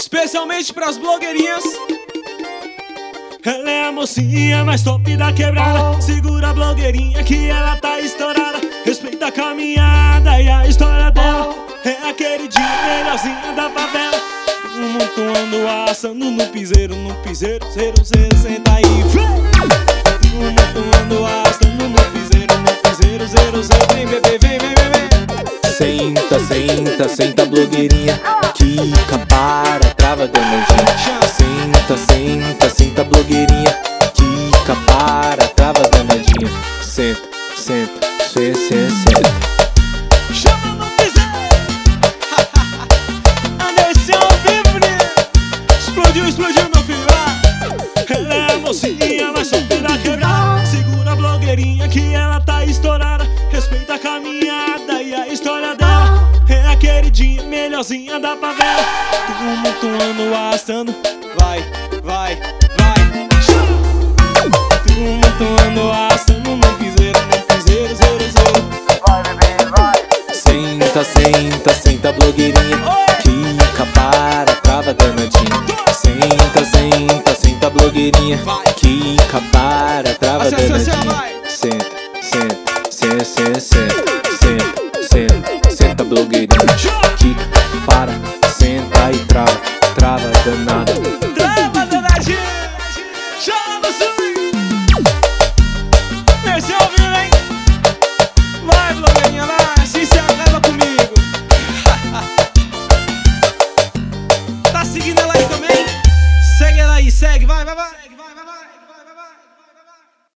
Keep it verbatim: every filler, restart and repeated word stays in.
especialmente pras blogueirinhas. Ela é a mocinha mais top da quebrada. Segura a blogueirinha que ela tá estourada. Respeita a caminhada e a história dela. É a queridinha melhorzinha da favela. Tumultuando, assando no piseiro, no piseiro, zero, zero, senta aí. Tumultuando, assando no piseiro, no piseiro, zero, zero. Vem bebê, vem, vem, vem, vem. Senta, senta, senta blogueirinha. Quica, para, trava danadinha. Senta, senta, senta blogueirinha. Quica, para, trava danadinha. Senta, senta, senta, senta, senta. Chama no piseiro. Anderson ao vivo, né? Explodiu, explodiu, meu filho. Ela é a mocinha mais top da quebrada. Segura a blogueirinha que ela tá estourada. Respeita a caminhada e a história dela. É a queridinha melhorzinha da favela. Tumultuando, assando. Vai, vai, vai. Tumultuando, assando no piseiro, no piseiro, zero, zero. Vai, bebê, vai. Senta, senta, senta blogueirinha. Quica, para, trava danadinha. Senta, senta, senta blogueirinha. Quica, para, trava danadinha. Senta, senta, senta, senta, senta.